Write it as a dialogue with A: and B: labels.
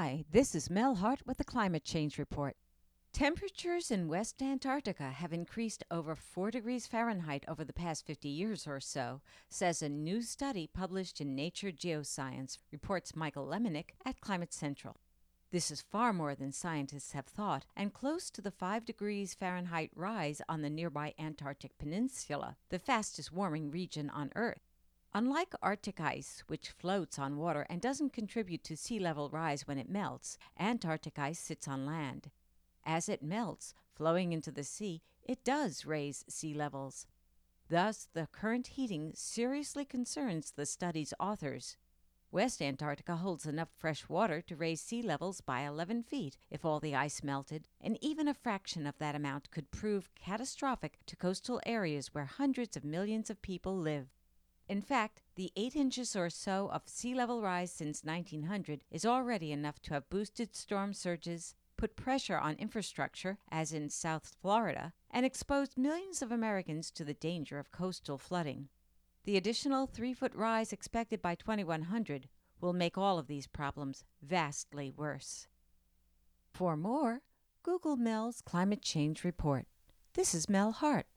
A: Hi, this is Mel Hart with the Climate Change Report. Temperatures in West Antarctica have increased over 4 degrees Fahrenheit over the past 50 years or so, says a new study published in Nature Geoscience, reports Michael Lemonick at Climate Central. This is far more than scientists have thought, and close to the 5 degrees Fahrenheit rise on the nearby Antarctic Peninsula, the fastest warming region on Earth. Unlike Arctic ice, which floats on water and doesn't contribute to sea level rise when it melts, Antarctic ice sits on land. As it melts, flowing into the sea, it does raise sea levels. Thus, the current heating seriously concerns the study's authors. West Antarctica holds enough fresh water to raise sea levels by 11 feet if all the ice melted, and even a fraction of that amount could prove catastrophic to coastal areas where hundreds of millions of people live. In fact, the 8 inches or so of sea level rise since 1900 is already enough to have boosted storm surges, put pressure on infrastructure, as in South Florida, and exposed millions of Americans to the danger of coastal flooding. The additional 3-foot rise expected by 2100 will make all of these problems vastly worse. For more, Google Mel's Climate Change Report. This is Mel Hart.